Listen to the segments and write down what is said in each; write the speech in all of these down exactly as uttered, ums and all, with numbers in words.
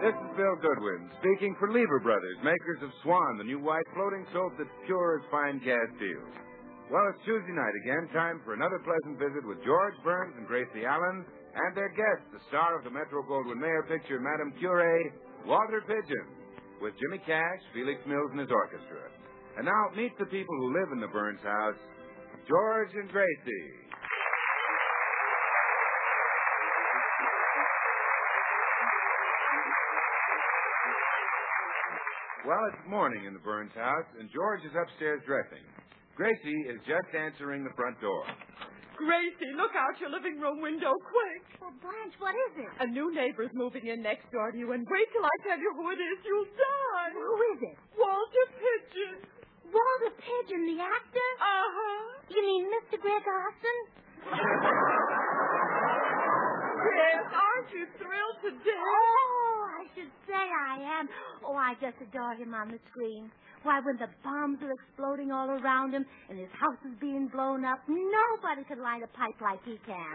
This is Bill Goodwin, speaking for Lever Brothers, makers of Swan, the new white floating soap that's pure as fine castile. Well, it's Tuesday night again, time for another pleasant visit with George Burns and Gracie Allen, and their guest, the star of the Metro-Goldwyn-Mayer picture, Madame Curie, Walter Pigeon, with Jimmy Cash, Felix Mills, and his orchestra. And now, meet the people who live in the Burns house, George and Gracie. Well, it's morning in the Burns house, and George is upstairs dressing. Gracie is just answering the front door. Gracie, look out your living room window, quick. Well, Blanche, what is it? A new neighbor's moving in next door to you, and wait till I tell you who it is. You'll die. Who is it? Walter Pigeon. Walter Pigeon, the actor? Uh-huh. You mean Mister Greg Austin? Yes, aren't you thrilled to death? Oh, I should say I am. Oh, I just adore him on the screen. Why, when the bombs are exploding all around him and his house is being blown up, nobody could line a pipe like he can.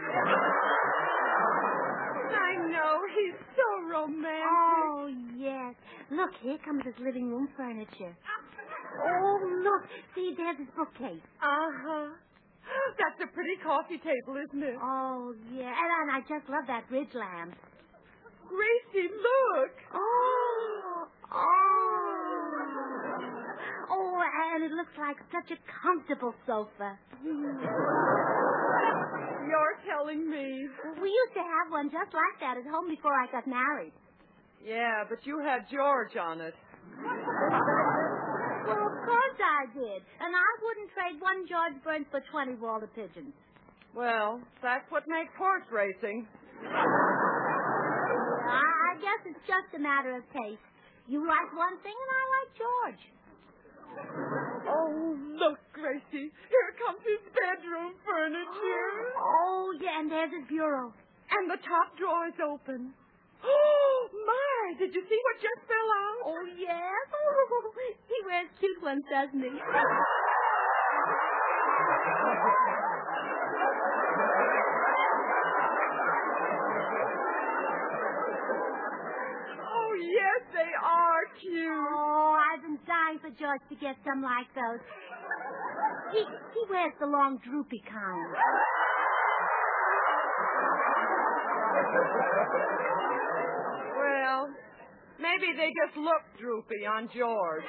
I know. He's so romantic. Oh, yes. Look, here comes his living room furniture. Oh, look. See, there's his bookcase. Uh-huh. That's a pretty coffee table, isn't it? Oh, yeah. And, and I just love that ridge lamp. Gracie, look. Oh. Oh. Oh, and it looks like such a comfortable sofa. You're telling me. We used to have one just like that at home before I got married. Yeah, but you had George on it. Well, of course I did. And I wouldn't trade one George Burns for twenty Walter Pigeons. Well, that's what makes horse racing. I, I guess it's just a matter of taste. You like one thing and I like George. Oh, look, Gracie. Here comes his bedroom furniture. Oh, yeah, and there's his bureau. And the top drawer is open. Oh, my. Did you see what just fell out? Oh, yes. Oh, he wears cute ones, doesn't he? Oh, yes, they are cute. Oh, I've been dying for George to get some like those. He, he wears the long, droopy kind. Well, maybe they just look droopy on George.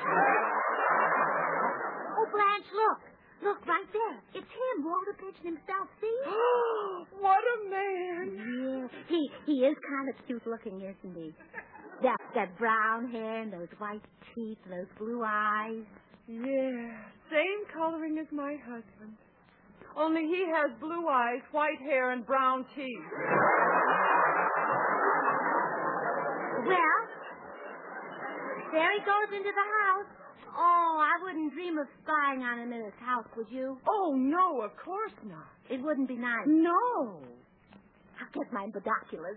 Oh, Blanche, look. Look, right there. It's him, Walter Pigeon himself, see? What a man. Yeah, he, he is kind of cute looking, isn't he? That, that brown hair and those white teeth, those blue eyes. Yeah, same coloring as my husband. Only he has blue eyes, white hair, and brown teeth. Well, there he goes into the house. Oh, I wouldn't dream of spying on him in his house, would you? Oh, no, of course not. It wouldn't be nice. No. I'll get my binoculars.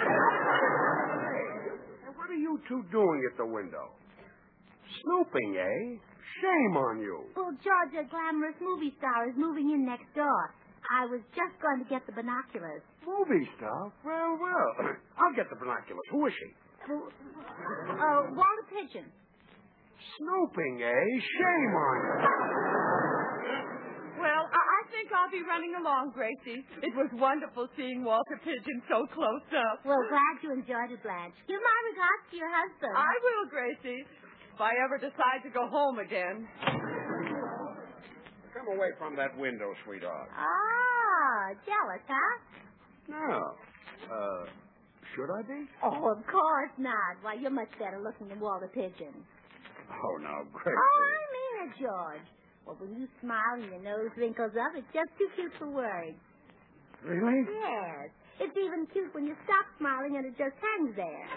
Hey, what are you two doing at the window? Snooping, eh? Shame on you. Well, George, a glamorous movie star, is moving in next door. I was just going to get the binoculars. Movie stuff? Well, well. I'll get the binoculars. Who is she? Uh, Walter Pigeon. Snooping, eh? Shame on you. Well, I, I think I'll be running along, Gracie. It was wonderful seeing Walter Pigeon so close up. Well, glad you enjoyed it, Blanche. Give my regards to your husband. I will, Gracie. If I ever decide to go home again. Come away from that window, sweetheart. Ah, jealous, huh? No. Uh, should I be? Oh, of course not. Why, you're much better looking than Walter Pigeon. Oh, now, Gracie. Oh, I mean it, George. Well, when you smile and your nose wrinkles up, it's just too cute for words. Really? Yes. It's even cute when you stop smiling and it just hangs there.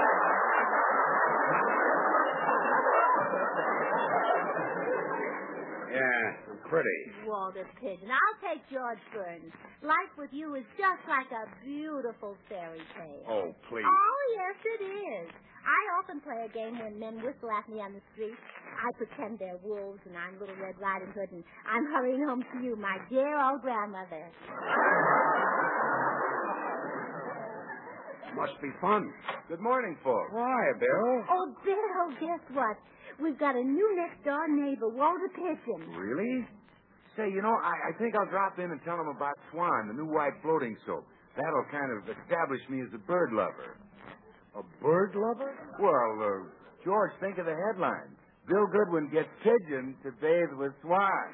Yeah, I'm pretty. Walter Pigeon. I'll take George Burns. Life with you is just like a beautiful fairy tale. Oh, please. Oh, yes, it is. I often play a game when men whistle at me on the street. I pretend they're wolves and I'm Little Red Riding Hood and I'm hurrying home to you, my dear old grandmother. Must be fun. Good morning, folks. Why, Bill? Oh, Bill, guess what? We've got a new next-door neighbor, Walter Pigeon. Really? Say, you know, I, I think I'll drop in and tell him about Swan, the new white floating soap. That'll kind of establish me as a bird lover. A bird lover? Well, uh, George, think of the headline. Bill Goodwin gets pigeons to bathe with Swan.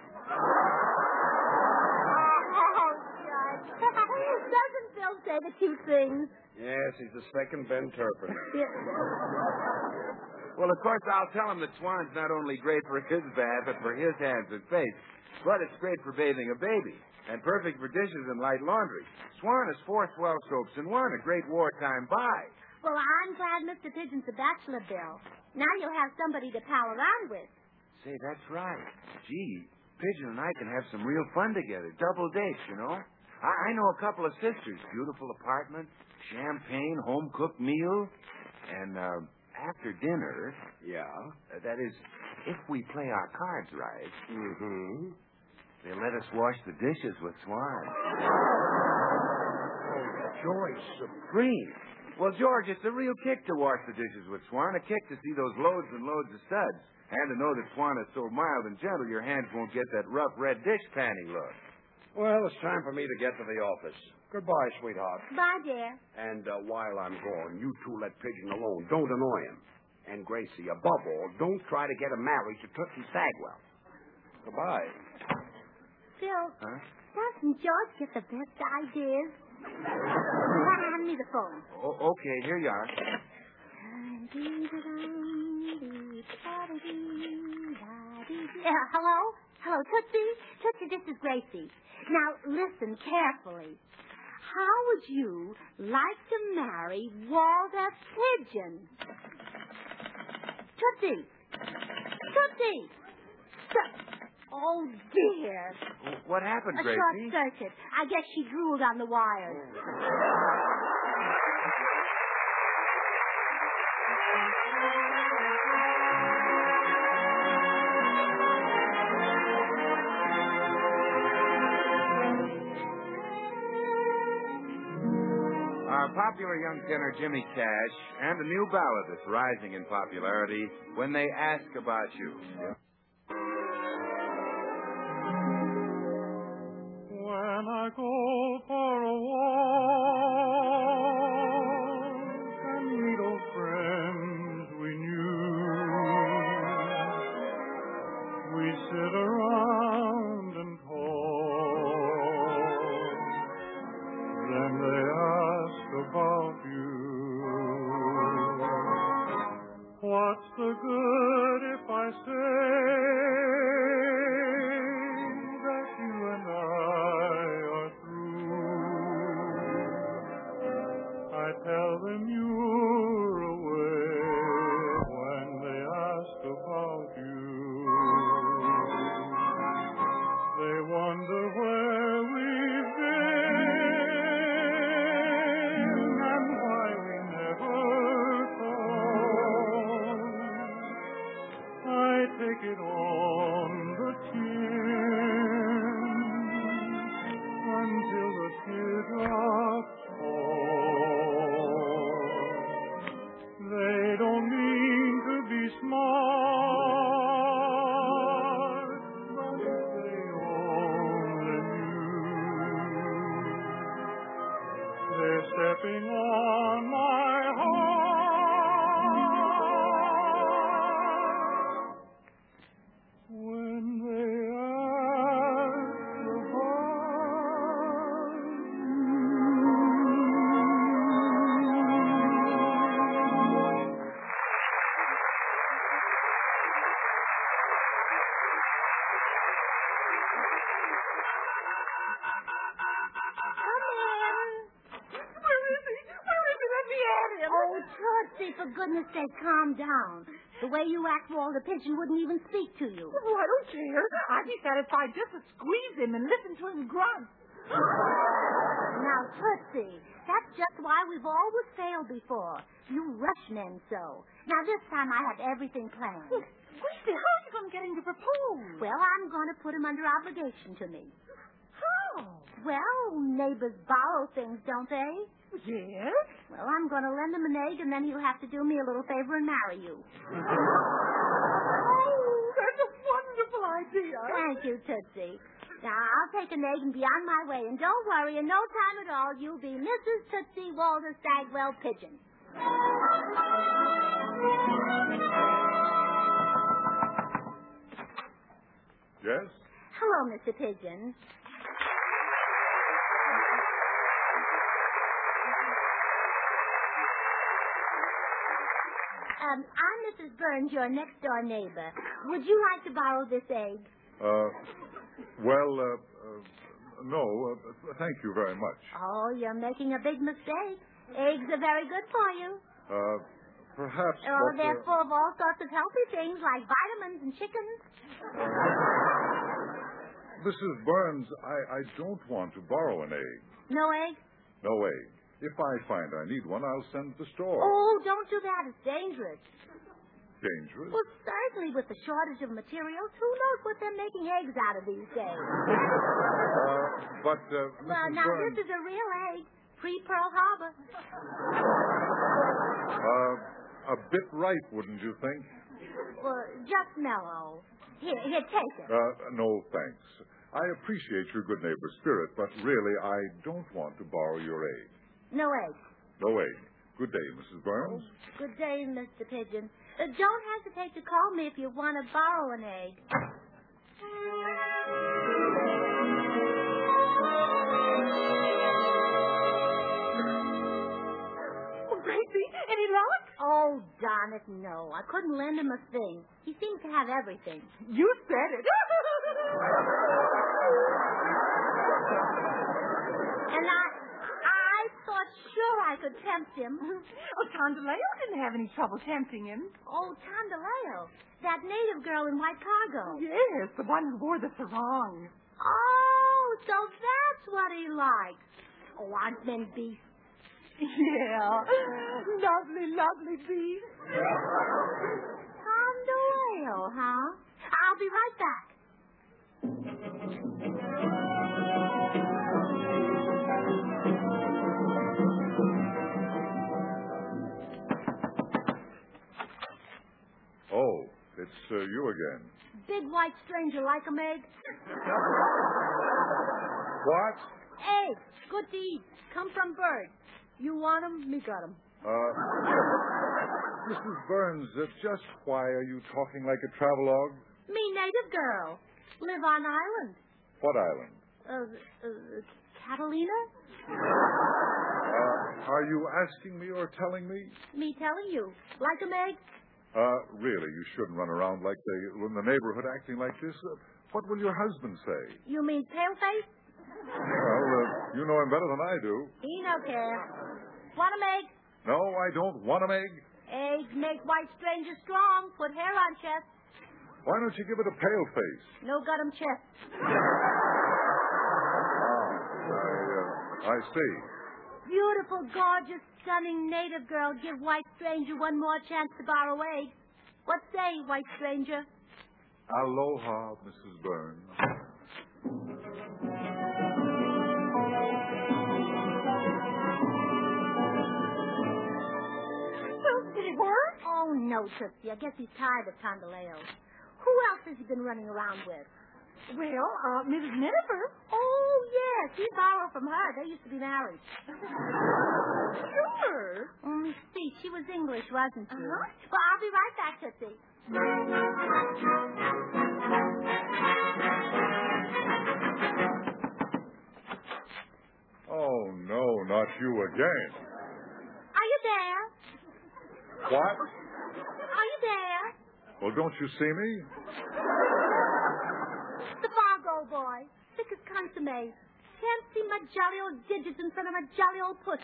Oh, Judge. Doesn't Bill say the cute things? Yes, he's the second Ben Turpin. Yeah. Well, of course, I'll tell him that Swan's not only great for his bath, but for his hands and face, but it's great for bathing a baby and perfect for dishes and light laundry. Swan is four swell soaps in one, a great wartime buy. Well, I'm glad Mister Pigeon's a bachelor, Bill. Now you'll have somebody to pal around with. Say, that's right. Gee, Pigeon and I can have some real fun together. Double dates, you know. I, I know a couple of sisters. Beautiful apartment, champagne, home-cooked meal, and uh, after dinner... Yeah? Uh, that is, if we play our cards right... Mm-hmm. They let us wash the dishes with Swan. Oh, joy supreme. Well, George, it's a real kick to wash the dishes with Swan. A kick to see those loads and loads of studs. And to know that Swan is so mild and gentle, your hands won't get that rough red dish panty look. Well, it's time for me to get to the office. Goodbye, sweetheart. Bye, dear. And uh, while I'm gone, you two let Pigeon alone. Don't annoy him. And Gracie, above all, don't try to get him married to Tootsie Sagwell. Goodbye. Phil, Huh? doesn't George get the best ideas? Hand me the phone. O- okay, here you are. Uh, hello? Hello, Tootsie? Tootsie, this is Gracie. Now, listen carefully. How would you like to marry Walter Pigeon? Tootsie! Tootsie! To- oh, dear. What happened, A Gracie? short circuit. I guess she drooled on the wires. Our popular young tenor Jimmy Cash and a new ballad that's rising in popularity, When They Ask About You. When I go for a walk and meet old friends we knew, we sit around and talk. Then they ask about you. What's the good if I say that you and I are through? I tell them you're away when they ask about you. They wonder where we've been and why we never called. I take it on the chin until the teardrops fall. They don't mean to be smart, but if they only knew, they're stepping on my heart when they ask about you. Where is he? Where is he? Let me at him. Oh, Tootsie, for goodness sake, calm down. The way you act, Walter Pigeon wouldn't even speak to you. Oh, I don't care. I'd be satisfied just to squeeze him and listen to him grunt. Now, Tootsie, that's just why we've always failed before. You rush men so. Now, this time I have everything planned. Gracie, how are you going to get him to propose? Well, I'm going to put him under obligation to me. How? Well, neighbors borrow things, don't they? Yes? Well, I'm going to lend him an egg, and then he'll have to do me a little favor and marry you. Oh, that's a wonderful idea. Thank you, Tootsie. Now, I'll take an egg and be on my way. And don't worry, in no time at all, you'll be Missus Tootsie Walter Stagwell Pigeon. Yes? Hello, Mister Pigeon. Um, I'm Missus Burns, your next-door neighbor. Would you like to borrow this egg? Uh, well, uh, uh no, uh, thank you very much. Oh, you're making a big mistake. Eggs are very good for you. Uh, perhaps... Oh, but, they're uh, full of all sorts of healthy things like vitamins and chickens. Missus Burns, I, I don't want to borrow an egg. No egg? No egg. If I find I need one, I'll send to the store. Oh, don't do that. It's dangerous. Dangerous? Well, certainly with the shortage of materials, who knows what they're making eggs out of these days? Uh, but, uh, Missus Well, now, Burns... this is a real egg. Pre-Pearl Harbor. Uh, a bit ripe, wouldn't you think? Well, just mellow. Here, here, take it. Uh, no, thanks. I appreciate your good neighbor spirit, but really, I don't want to borrow your egg. No egg. No egg. Good day, Missus Burns. Good day, Mister Pigeon. Uh, don't hesitate to call me if you want to borrow an egg. Oh, Gracie, any luck? Oh, darn it, no. I couldn't lend him a thing. He seems to have everything. You said it. And I, I thought sure I could tempt him. Oh, Tondaleo didn't have any trouble tempting him. Oh, Tondaleo, that native girl in white cargo. Yes, the one who wore the sarong. Oh, so that's what he likes. Oh, aren't men beasts? Yeah. Lovely, lovely beast. Tondaleo, huh? I'll be right back. Oh, it's uh, you again. Big white stranger like 'em egg? What? Eggs. Good to eat. Come from birds. You want 'em? Me got 'em. Uh, Missus Burns, uh, just why are you talking like a travelogue? Me native girl. Live on island. What island? Uh, uh, Catalina? Uh, are you asking me or telling me? Me telling you. Like 'em egg? Uh, really, you shouldn't run around like the, in the neighborhood acting like this. Uh, what will your husband say? You mean paleface? Well, uh, you know him better than I do. He no care. Want 'em egg? No, I don't want an egg. Eggs make white stranger strong. Put hair on chest. Why don't you give it a pale face? No got 'em chest. I, uh, I see. Beautiful, gorgeous, stunning native girl give white stranger one more chance to borrow egg. What say, white stranger? Aloha, Missus Burns. Did it work? Oh, no, Tootsie. I guess he's tired of Tondaleo. Who else has he been running around with? Well, uh, Missus Miniver. Oh, yes. He borrowed from her. They used to be married. Sure. Mm, see, she was English, wasn't she? Uh-huh. Well, I'll be right back, Tootsie. Oh, no, not you again. Are you there? What? Are you there? Well, don't you see me? The Fargo boy. Thick as consomme. Can't see my jolly old digits in front of my jolly old puss.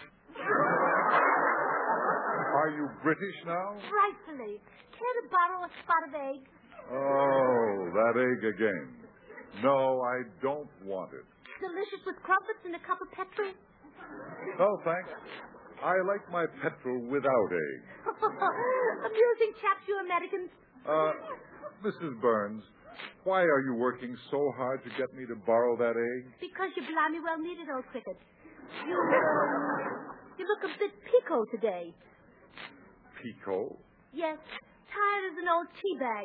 Are you British now? Frightfully. Care to borrow a spot of egg? Oh, that egg again. No, I don't want it. Delicious with crumpets and a cup of petrol? No, thanks. I like my petrol without egg. Amusing chaps, you Americans. Uh, Missus Burns, why why are you working so hard to get me to borrow that egg? Because you blimey well need it, old cricket. You, um, you look a bit pico today. Pico? Yes, tired as an old tea bag.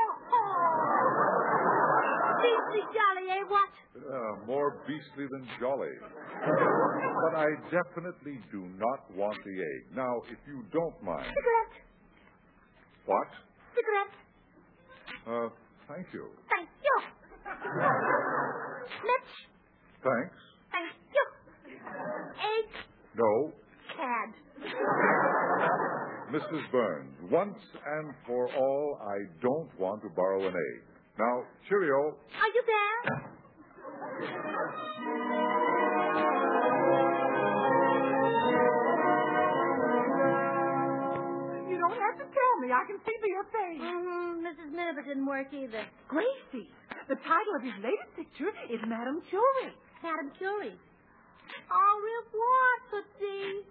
Beastly jolly, eh, what? Uh, more beastly than jolly. But I definitely do not want the egg. Now, if you don't mind... Cigarette. What? Cigarette. Uh, thank you. Thank you. Mitch. Thanks. Thank you. Egg. No. Cad. Missus Burns, once and for all, I don't want to borrow an egg. Now, cheerio. Are you there? You don't have to tell me. I can see by your face. Mm-hmm. Missus Miniver didn't work either. Gracie, the title of his latest picture is Madame Curie. Madame Curie. Au revoir, Tootsie.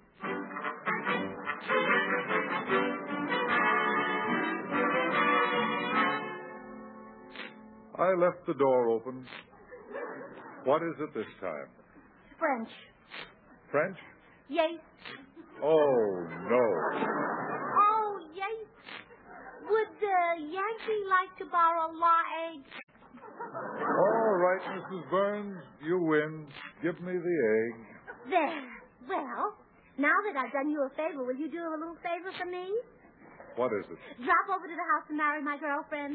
I left the door open. What is it this time? French. French? Yes. Oh, no. Oh, yes. Would the Yankee like to borrow law egg? All right, Missus Burns, you win. Give me the egg. There. Well, now that I've done you a favor, will you do a little favor for me? What is it? Drop over to the house and marry my girlfriend.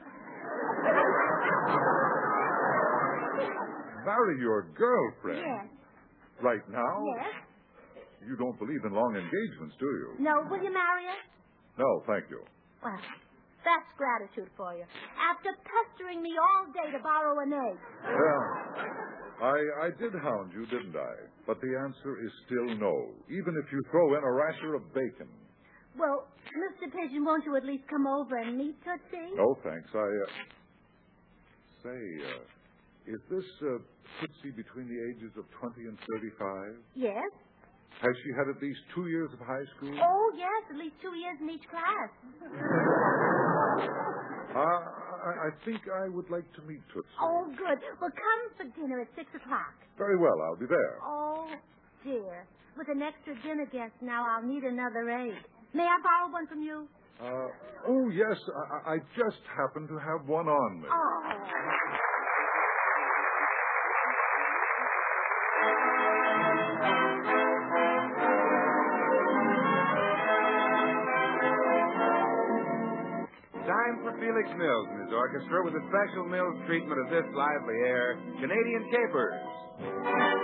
Marry your girlfriend? Yes. Right now? Yes. You don't believe in long engagements, do you? No, will you marry her? No, thank you. Well, that's gratitude for you. After pestering me all day to borrow an egg. Well, I, I did hound you, didn't I? But the answer is still no, even if you throw in a rasher of bacon. Well, Mister Pigeon, won't you at least come over and meet Tootsie? No, thanks. I, uh... Say, uh, is this, uh, Tootsie between the ages of twenty and thirty-five? Yes. Has she had at least two years of high school? Oh, yes, at least two years in each class. Uh, I, I think I would like to meet Tootsie. Oh, good. Well, come for dinner at six o'clock. Very well, I'll be there. Oh, dear. With an extra dinner guest now, I'll need another egg. May I borrow one from you? Uh, oh, yes, I, I just happen to have one on me. Oh. Time for Felix Mills and his orchestra with a special Mills treatment of this lively air, Canadian Capers.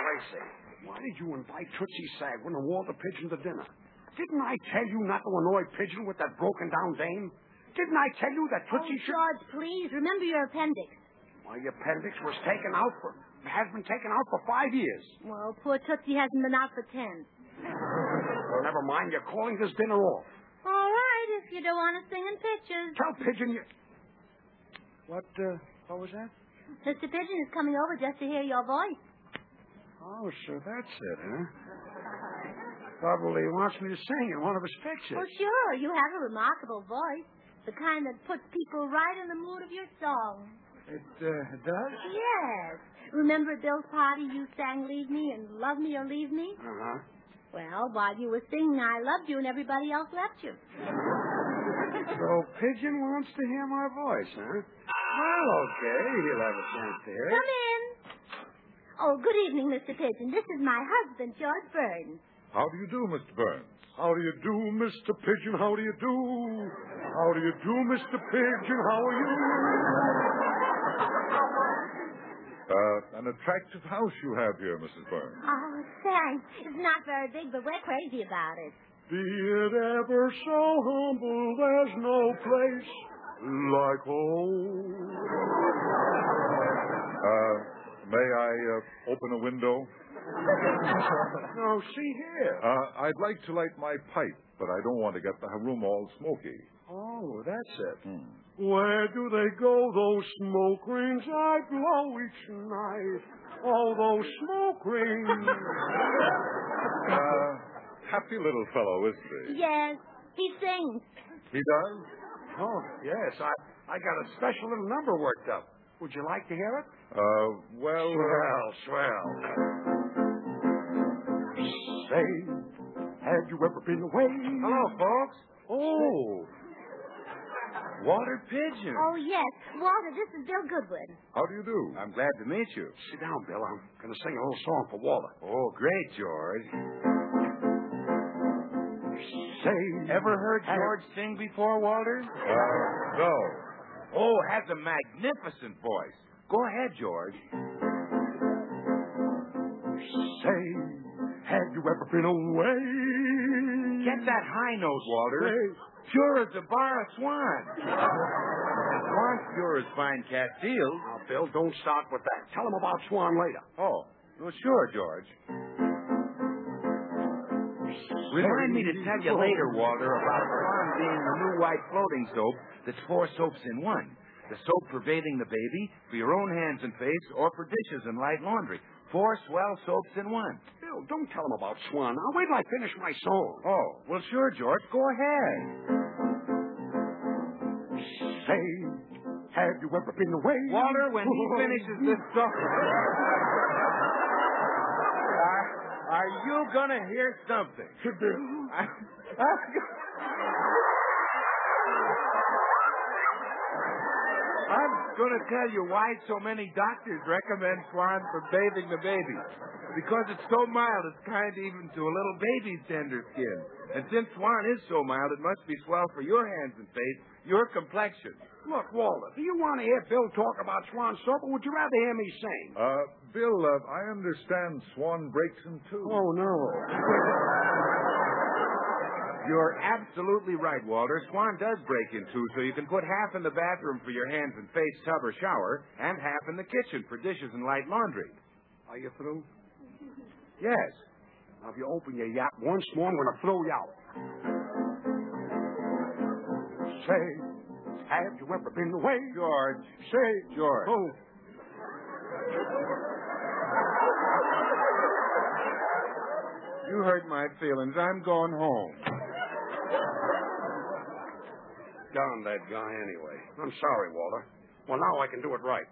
Gracie, why did you invite Tootsie Sagwin and Walter Pigeon to dinner? Didn't I tell you not to annoy Pigeon with that broken-down dame? Didn't I tell you that Tootsie Oh, should... George, please, remember your appendix. My appendix was taken out for... has been taken out for five years. Well, poor Tootsie hasn't been out for ten. Well, never mind. You're calling this dinner off. All right, if you don't want to sing in pictures. Tell Pigeon you... What, uh, what was that? Mister Pigeon is coming over just to hear your voice. Oh, so that's it, huh? Probably wants me to sing in one of his pictures. Well, sure, you have a remarkable voice. The kind that puts people right in the mood of your song. It, uh, does? Yes. Remember at Bill's party you sang Leave Me and Love Me or Leave Me? Uh-huh. Well, while you were singing I Loved You and everybody else left you. So Pigeon wants to hear my voice, huh? Well, okay. He'll have a chance to hear it. Come in. Oh, good evening, Mister Pigeon. This is my husband, George Burns. How do you do, Mister Burns? How do you do, Mister Pigeon? How do you do? How do you do, Mister Pigeon? How are you? Uh, an attractive house you have here, Missus Burns. Oh, thanks. It's not very big, but we're crazy about it. Be it ever so humble, there's no place like home. Uh, may I uh, open a window? Now, see here. Uh, I'd like to light my pipe, but I don't want to get the room all smoky. Oh, that's it. Hmm. Where do they go, those smoke rings I blow each night? Oh, those smoke rings. Uh, happy little fellow, isn't he? Yes, he sings. He does? Oh, yes. I, I got a special little number worked up. Would you like to hear it? Uh, well... Swell, swell. Say, have you ever been away? Hello, folks. Oh. Walter Pigeon. Oh, yes. Walter, this is Bill Goodwin. How do you do? I'm glad to meet you. Sit down, Bill. I'm going to sing a little song for Walter. Oh, great, George. Say, Ever heard George sing before, Walter? Uh, no. Oh, has a magnificent voice. Go ahead, George. say, have you ever been away? Get that high note, Walter. Say, Pure as a bar of swan. Swan's pure as fine cat seals. now, Bill, don't start with that. Tell him about Swan later. Oh, well, sure, George. Remind me to tell you later, Walter, about Swan being the new white floating soap that's four soaps in one. The soap for bathing the baby, for your own hands and face, or for dishes and light laundry. Four swell soaps in one. Bill, don't tell him about Swan. Now, wait till I finish my song. Oh, well, sure, George. Go ahead. Say, have you ever been away? Walter, when he finishes this song... Are, are you going to hear something? Bill. I, I'm going to tell you why so many doctors recommend Swan for bathing the baby. Because it's so mild, it's kind even to a little baby's tender skin. And since Swan is so mild, it must be swell for your hands and face, your complexion. Look, Walter, do you want to hear Bill talk about Swan soap, or would you rather hear me sing? Uh, Bill, uh, I understand Swan breaks in two. Oh, no. You're absolutely right, Walter. Swan does break in two, so you can put half in the bathroom for your hands and face, tub, or shower, and half in the kitchen for dishes and light laundry. Are you through? Yes. Now, if you open your yap once more, I'm going to throw you out. Say, have you ever been away? George. Say, George. Oh. You hurt my feelings. I'm going home. Darn that guy anyway. I'm sorry, Walter. Well, now I can do it right.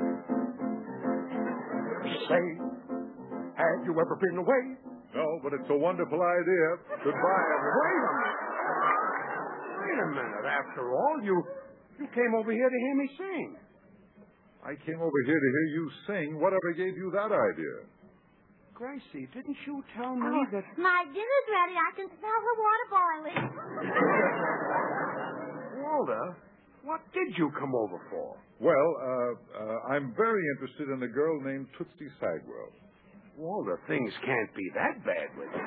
Say, have you ever been away? No, but it's a wonderful idea. Goodbye, everybody. Wait a minute. Wait a minute. After all, you you came over here to hear me sing. I came over here to hear you sing. Whatever gave you that idea? Gracie, didn't you tell me Oh, that... my dinner's ready. I can smell the water boiling. Walter, what did you come over for? Well, uh, uh, I'm very interested in a girl named Tootsie Sagwell. Walter, things can't be that bad with you.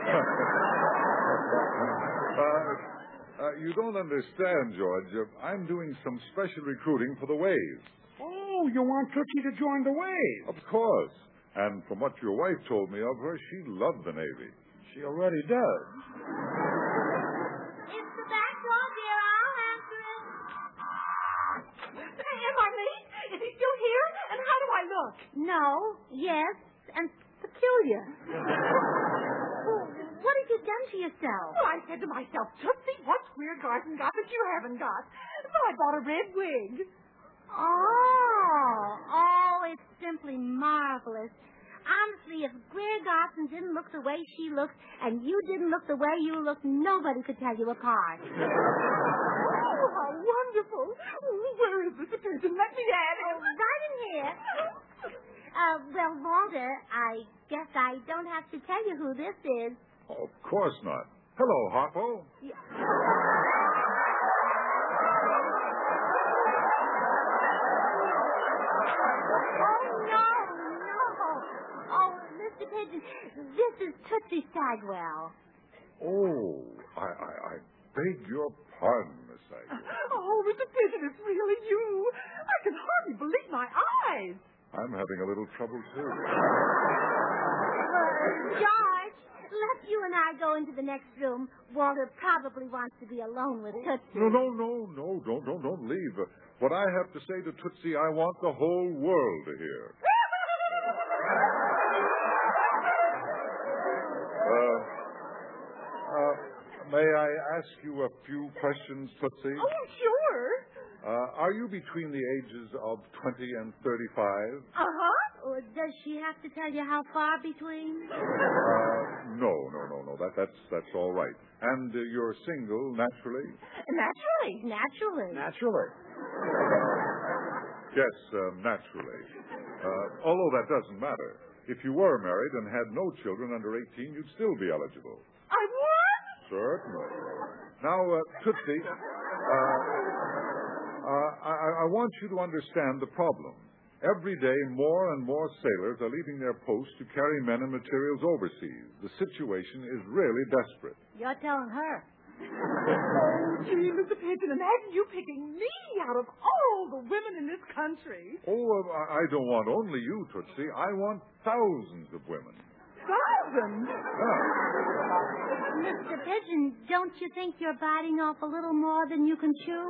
uh, uh, you don't understand, George. Uh, I'm doing some special recruiting for the Waves. Oh, you want Tootsie to join the Waves? Of course. And from what your wife told me of her, she loved the Navy. She already does. It's the back door, dear. I'll answer it. Am I me? Is he still here? And how do I look? No, yes, and peculiar. Well, what have you done to yourself? Well, I said to myself, Tootsie, what's Queer Garden got that you haven't got? So I bought a red wig. Oh, oh, it's simply marvelous. Honestly, if Greer Garson didn't look the way she looks and you didn't look the way you look, nobody could tell you apart. Oh, how wonderful. Where is Mister Pigeon? Let me at Oh, him. right in here. Uh, well, Walter, I guess I don't have to tell you who this is. Of course not. Hello, Harpo. Yeah. Mister Pigeon, this is Tootsie Sagwell. Oh, I, I, I beg your pardon, Miss Sagwell. Oh, Mister Pigeon, it's really you. I can hardly believe my eyes. I'm having a little trouble, too. Uh, George, let's you and I go into the next room. Walter probably wants to be alone with Tootsie. No, no, no, no, don't, don't, don't leave. What I have to say to Tootsie, I want the whole world to hear. Uh, uh, may I ask you a few questions, Tootsie? Oh, sure. Uh, are you between the ages of twenty and thirty-five? Uh-huh. Or does she have to tell you how far between? Uh, no, no, no, no. That, that's, that's all right. And uh, you're single, naturally? Naturally. Naturally. Naturally. Yes, uh, naturally. Uh, although that doesn't matter. If you were married and had no children under eighteen, you'd still be eligible. I would? Certainly. Now, uh, Tootsie, uh, uh, I, I want you to understand the problem. Every day, more and more sailors are leaving their posts to carry men and materials overseas. The situation is really desperate. You're telling her. Oh, gee, Mister Pigeon, imagine you picking me out of all the women in this country. Oh, uh, I I don't want only you, Tootsie. I want thousands of women. Thousands? Ah. Mister Pigeon, don't you think you're biting off a little more than you can chew?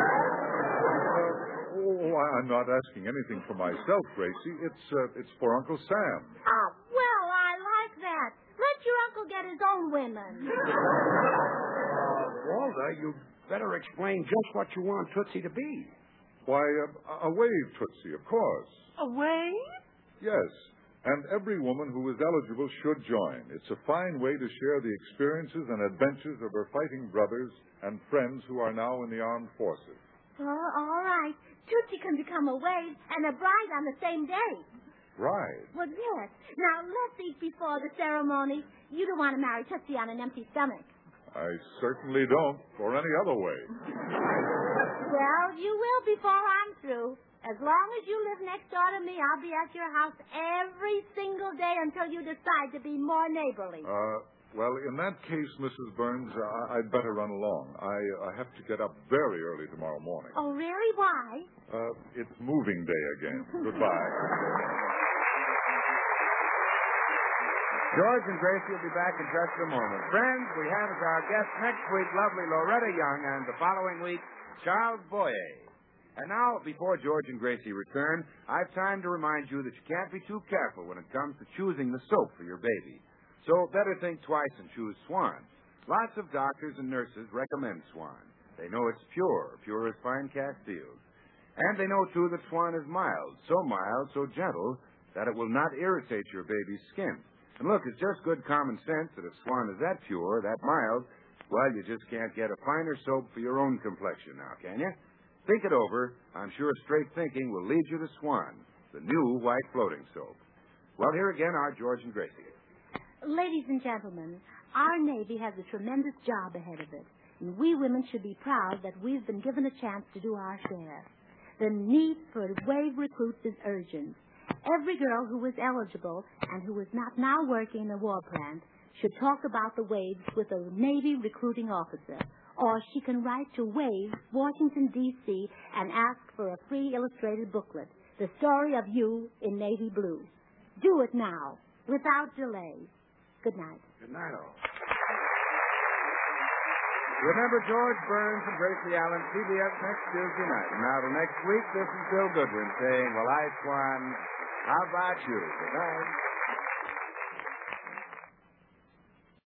Uh, oh, I- I'm not asking anything for myself, Gracie. It's uh, it's for Uncle Sam. Oh, well, I like that. Let your uncle get his own women. Walter, you better explain just what you want Tootsie to be. Why, uh, a wave, Tootsie, of course. A wave? Yes, and every woman who is eligible should join. It's a fine way to share the experiences and adventures of her fighting brothers and friends who are now in the armed forces. Oh, all right. Tootsie can become a wave and a bride on the same day. Right. Well, yes. Now, let's eat before the ceremony. You don't want to marry Tootsie on an empty stomach. I certainly don't, or any other way. Well, you will before I'm through. As long as you live next door to me, I'll be at your house every single day until you decide to be more neighborly. Uh, well, in that case, Missus Burns, I- I'd better run along. I, I have to get up very early tomorrow morning. Oh, really? Why? Uh, it's moving day again. Goodbye. George and Gracie will be back in just a moment. Friends, we have as our guest next week lovely Loretta Young, and the following week, Charles Boyer. And now, before George and Gracie return, I've time to remind you that you can't be too careful when it comes to choosing the soap for your baby. So better think twice and choose Swan. Lots of doctors and nurses recommend Swan. They know it's pure, pure as fine Castile. And they know, too, that Swan is mild, so mild, so gentle, that it will not irritate your baby's skin. And look, it's just good common sense that if Swan is that pure, that mild, well, you just can't get a finer soap for your own complexion now, can you? Think it over. I'm sure straight thinking will lead you to Swan, the new white floating soap. Well, here again are George and Gracie. Ladies and gentlemen, our Navy has a tremendous job ahead of it, and we women should be proud that we've been given a chance to do our share. The need for wave recruits is urgent, Every girl who was eligible and who was not now working in a war plant should talk about the waves with a Navy recruiting officer. Or she can write to Waves, Washington, D C, and ask for a free illustrated booklet, The Story of You in Navy Blue. Do it now, without delay. Good night. Good night, all. Remember George Burns and Gracie Allen, C B S next Tuesday night. And now till next week, this is Bill Goodwin saying, well, I, Swan, how about you? Good night.